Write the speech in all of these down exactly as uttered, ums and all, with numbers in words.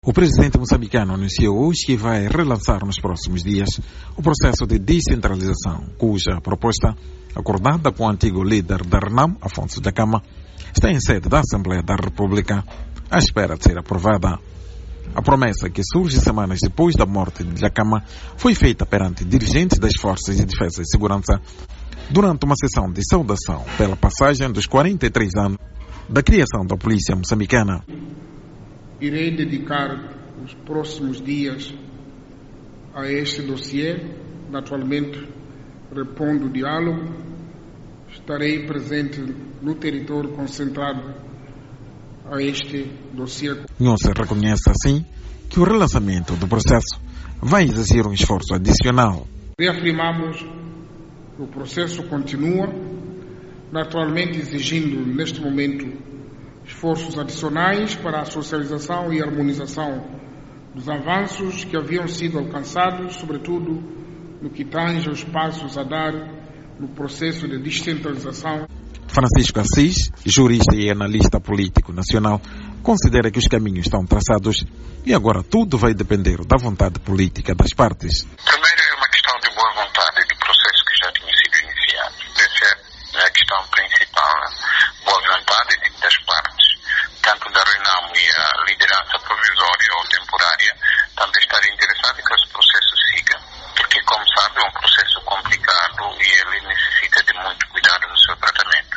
O presidente moçambicano anunciou hoje que vai relançar nos próximos dias o processo de descentralização, cuja proposta, acordada com o antigo líder da RENAMO, Afonso Dhlakama, está em sede da Assembleia da República, à espera de ser aprovada. A promessa, que surge semanas depois da morte de Dhlakama, foi feita perante dirigentes das Forças de Defesa e Segurança durante uma sessão de saudação pela passagem dos quarenta e três anos da criação da Polícia Moçambicana. Irei dedicar os próximos dias a este dossiê. Naturalmente, repondo o diálogo, estarei presente no território concentrado a este dossiê. Não se reconhece assim que o relançamento do processo vai exigir um esforço adicional. Reafirmamos que o processo continua, naturalmente exigindo neste momento esforços adicionais para a socialização e harmonização dos avanços que haviam sido alcançados, sobretudo no que tange aos passos a dar no processo de descentralização. Francisco Assis, jurista e analista político nacional, considera que os caminhos estão traçados e agora tudo vai depender da vontade política das partes. Primeiro é uma questão de boa vontade do processo que já tinha sido iniciado. Essa é a questão principal, né? Boa vontade das partes, tanto da RENAMO e a liderança provisória ou temporária, também estar interessado em que esse processo siga, porque, como sabe, é um processo complicado e ele necessita de muito cuidado no seu tratamento.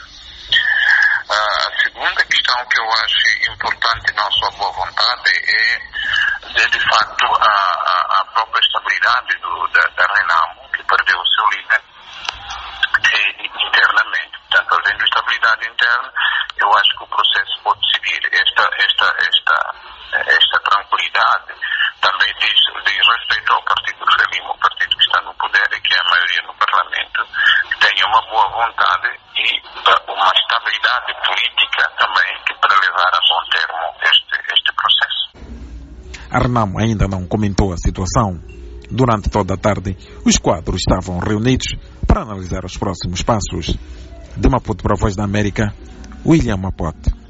A segunda questão que eu acho importante, não só a boa vontade, é, de, de facto, a, a, a própria estabilidade do, da, da RENAMO, que perdeu o seu líder e, internamente. Portanto, havendo estabilidade interna, eu acho que o processo pode seguir. Esta, esta, esta, esta tranquilidade também diz, diz respeito ao Partido Frelimo, o partido que está no poder e que é a maioria no Parlamento, que tenha uma boa vontade e uh, uma estabilidade política também que para levar a bom termo este, este processo. A RENAMO ainda não comentou a situação. Durante toda a tarde, os quadros estavam reunidos para analisar os próximos passos. De Maputo para a Voz da América, William Mapote.